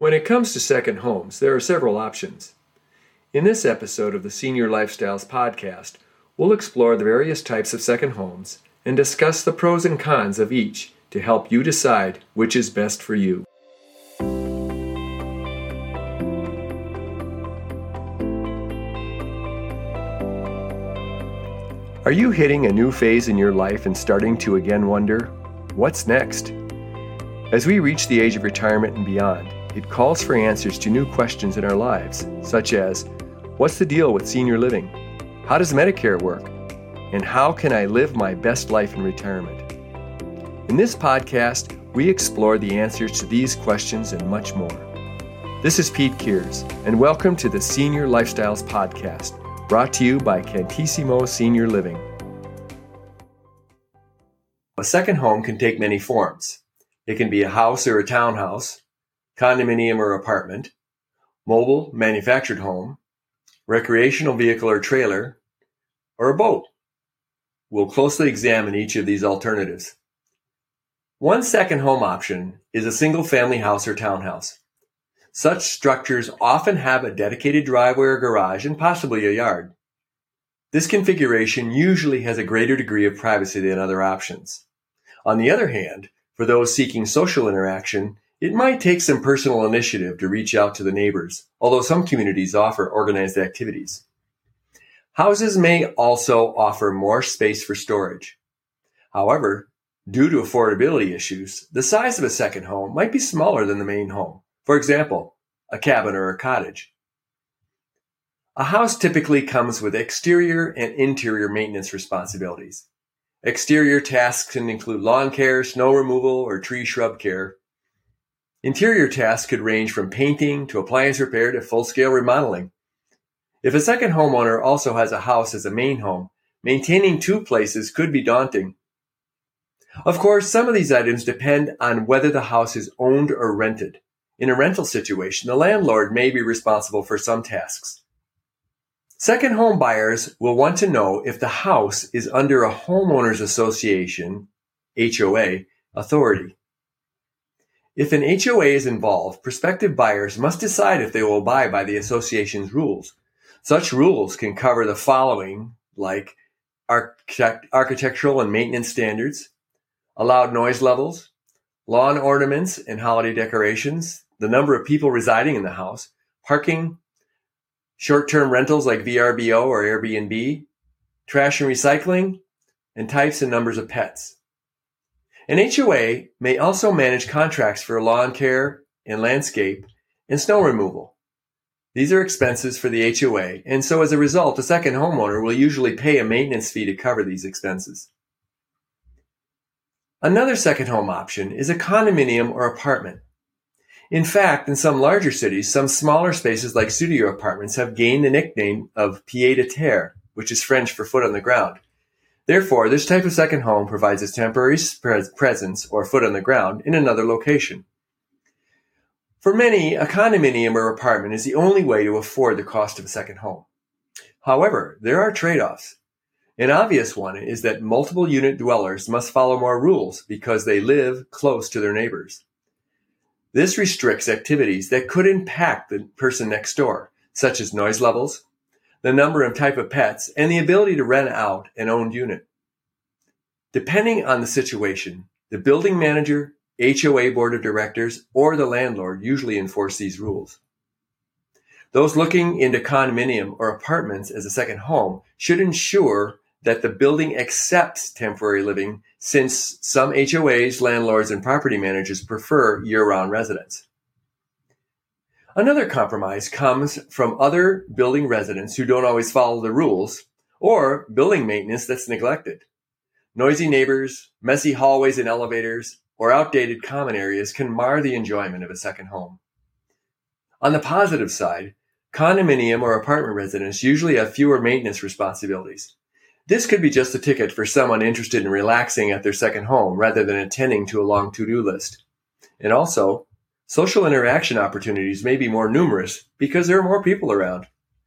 When it comes to second homes, there are several options. In this episode of the Senior Lifestyles Podcast, we'll explore the various types of second homes and discuss the pros and cons of each to help you decide which is best for you. Are you hitting a new phase in your life and starting to again wonder, what's next? As we reach the age of retirement and beyond, it calls for answers to new questions in our lives, such as, what's the deal with senior living? How does Medicare work? And how can I live my best life in retirement? In this podcast, we explore the answers to these questions and much more. This is Pete Kears, and welcome to the Senior Lifestyles Podcast, brought to you by Cantissimo Senior Living. A second home can take many forms. It can be a house or a townhouse, condominium or apartment, mobile manufactured home, recreational vehicle or trailer, or a boat. We'll closely examine each of these alternatives. One second home option is a single-family house or townhouse. Such structures often have a dedicated driveway or garage and possibly a yard. This configuration usually has a greater degree of privacy than other options. On the other hand, for those seeking social interaction, it might take some personal initiative to reach out to the neighbors, although some communities offer organized activities. Houses may also offer more space for storage. However, due to affordability issues, the size of a second home might be smaller than the main home. For example, a cabin or a cottage. A house typically comes with exterior and interior maintenance responsibilities. Exterior tasks can include lawn care, snow removal, or tree shrub care. Interior tasks could range from painting to appliance repair to full-scale remodeling. If a second homeowner also has a house as a main home, maintaining two places could be daunting. Of course, some of these items depend on whether the house is owned or rented. In a rental situation, the landlord may be responsible for some tasks. Second home buyers will want to know if the house is under a homeowners association, HOA, authority. If an HOA is involved, prospective buyers must decide if they will abide by the association's rules. Such rules can cover the following, like architectural and maintenance standards, allowed noise levels, lawn ornaments and holiday decorations, the number of people residing in the house, parking, short-term rentals like VRBO or Airbnb, trash and recycling, and types and numbers of pets. An HOA may also manage contracts for lawn care and landscape and snow removal. These are expenses for the HOA, and so as a result, a second homeowner will usually pay a maintenance fee to cover these expenses. Another second home option is a condominium or apartment. In fact, in some larger cities, some smaller spaces like studio apartments have gained the nickname of pied-à-terre, which is French for foot on the ground. Therefore, this type of second home provides a temporary presence or foot on the ground in another location. For many, a condominium or apartment is the only way to afford the cost of a second home. However, there are trade-offs. An obvious one is that multiple unit dwellers must follow more rules because they live close to their neighbors. This restricts activities that could impact the person next door, such as noise levels, the number and type of pets, and the ability to rent out an owned unit. Depending on the situation, the building manager, HOA board of directors, or the landlord usually enforce these rules. Those looking into condominium or apartments as a second home should ensure that the building accepts temporary living, since some HOAs, landlords, and property managers prefer year-round residents. Another compromise comes from other building residents who don't always follow the rules, or building maintenance that's neglected. Noisy neighbors, messy hallways and elevators, or outdated common areas can mar the enjoyment of a second home. On the positive side, condominium or apartment residents usually have fewer maintenance responsibilities. This could be just a ticket for someone interested in relaxing at their second home rather than attending to a long to-do list. And also, social interaction opportunities may be more numerous because there are more people around.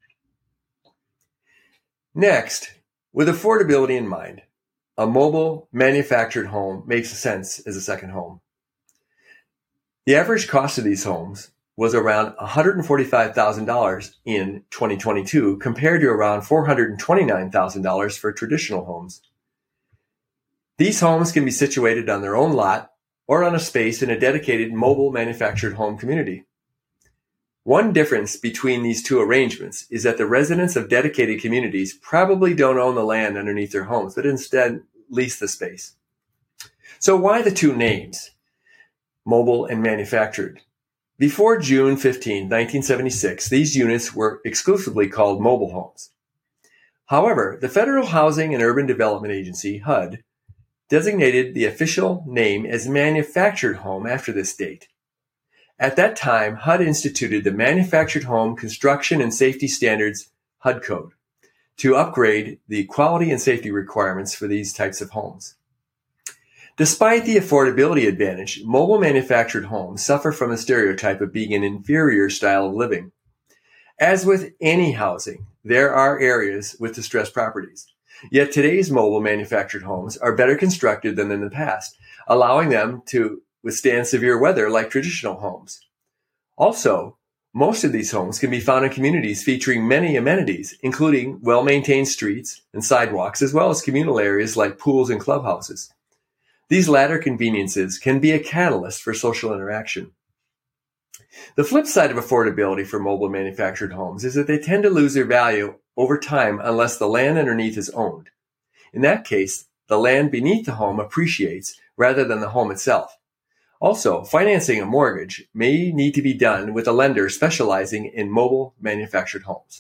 Next, with affordability in mind, a mobile manufactured home makes sense as a second home. The average cost of these homes was around $145,000 in 2022 compared to around $429,000 for traditional homes. These homes can be situated on their own lot or on a space in a dedicated mobile manufactured home community. One difference between these two arrangements is that the residents of dedicated communities probably don't own the land underneath their homes, but instead lease the space. So why the two names, mobile and manufactured? Before June 15, 1976, these units were exclusively called mobile homes. However, the Federal Housing and Urban Development Agency, HUD, designated the official name as manufactured home after this date. At that time, HUD instituted the Manufactured Home Construction and Safety Standards HUD Code to upgrade the quality and safety requirements for these types of homes. Despite the affordability advantage, mobile manufactured homes suffer from the stereotype of being an inferior style of living. As with any housing, there are areas with distressed properties. Yet today's mobile manufactured homes are better constructed than in the past, allowing them to withstand severe weather like traditional homes. Also, most of these homes can be found in communities featuring many amenities, including well-maintained streets and sidewalks, as well as communal areas like pools and clubhouses. These latter conveniences can be a catalyst for social interaction. The flip side of affordability for mobile manufactured homes is that they tend to lose their value over time unless the land underneath is owned. In that case, the land beneath the home appreciates rather than the home itself. Also, financing a mortgage may need to be done with a lender specializing in mobile manufactured homes.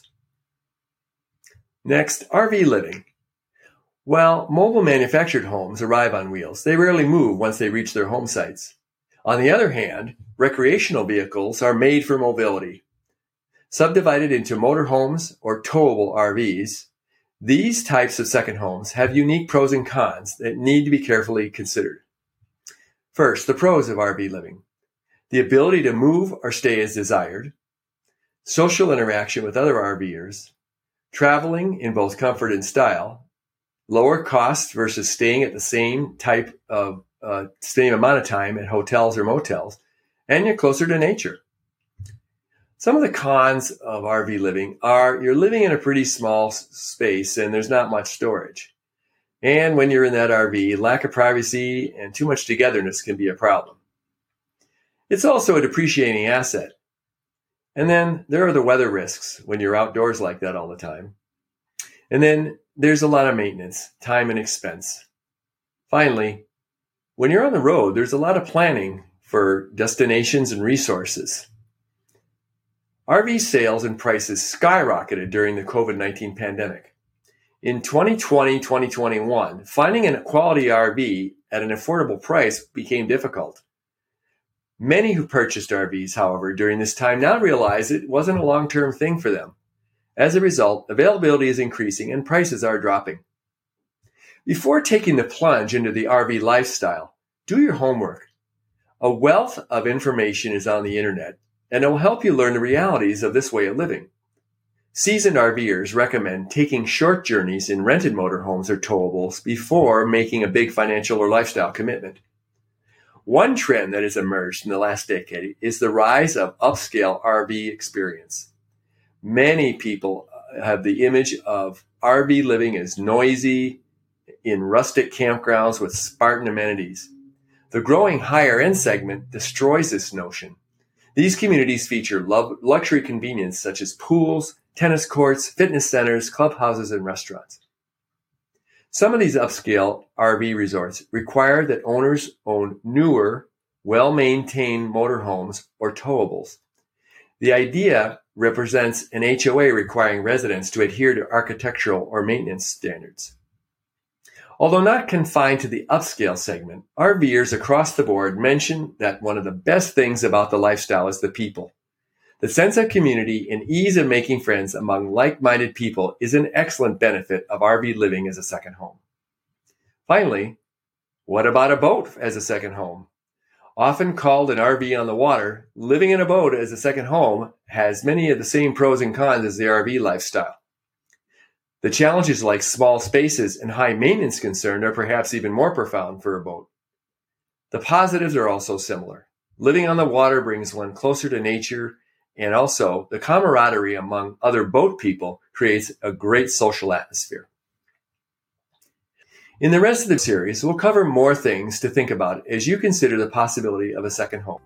Next, RV living. While mobile manufactured homes arrive on wheels, they rarely move once they reach their home sites. On the other hand, recreational vehicles are made for mobility. Subdivided into motorhomes or towable RVs, these types of second homes have unique pros and cons that need to be carefully considered. First, the pros of RV living. The ability to move or stay as desired, social interaction with other RVers, traveling in both comfort and style, lower costs versus staying at the same amount of time at hotels or motels, and you're closer to nature. Some of the cons of RV living are you're living in a pretty small space and there's not much storage. And when you're in that RV, lack of privacy and too much togetherness can be a problem. It's also a depreciating asset. And then there are the weather risks when you're outdoors like that all the time. And then there's a lot of maintenance, time, and expense. Finally, when you're on the road, there's a lot of planning for destinations and resources. RV sales and prices skyrocketed during the COVID-19 pandemic. In 2020-2021, finding a quality RV at an affordable price became difficult. Many who purchased RVs, however, during this time now realize it wasn't a long-term thing for them. As a result, availability is increasing and prices are dropping. Before taking the plunge into the RV lifestyle, do your homework. A wealth of information is on the internet, and it will help you learn the realities of this way of living. Seasoned RVers recommend taking short journeys in rented motorhomes or towables before making a big financial or lifestyle commitment. One trend that has emerged in the last decade is the rise of upscale RV experience. Many people have the image of RV living as noisy in rustic campgrounds with Spartan amenities. The growing higher-end segment destroys this notion. These communities feature luxury convenience such as pools, tennis courts, fitness centers, clubhouses, and restaurants. Some of these upscale RV resorts require that owners own newer, well-maintained motorhomes or towables. The idea represents an HOA requiring residents to adhere to architectural or maintenance standards. Although not confined to the upscale segment, RVers across the board mention that one of the best things about the lifestyle is the people. The sense of community and ease of making friends among like-minded people is an excellent benefit of RV living as a second home. Finally, what about a boat as a second home? Often called an RV on the water, living in a boat as a second home has many of the same pros and cons as the RV lifestyle. The challenges like small spaces and high maintenance concern are perhaps even more profound for a boat. The positives are also similar. Living on the water brings one closer to nature, and also the camaraderie among other boat people creates a great social atmosphere. In the rest of the series, we'll cover more things to think about as you consider the possibility of a second home.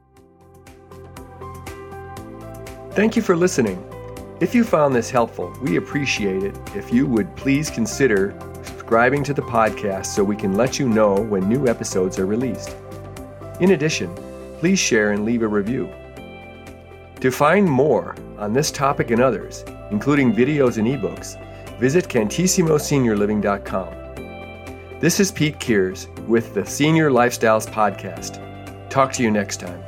Thank you for listening. If you found this helpful, we appreciate it if you would please consider subscribing to the podcast so we can let you know when new episodes are released. In addition, please share and leave a review. To find more on this topic and others, including videos and ebooks, visit CantisimoSeniorLiving.com. This is Pete Kears with the Senior Lifestyles Podcast. Talk to you next time.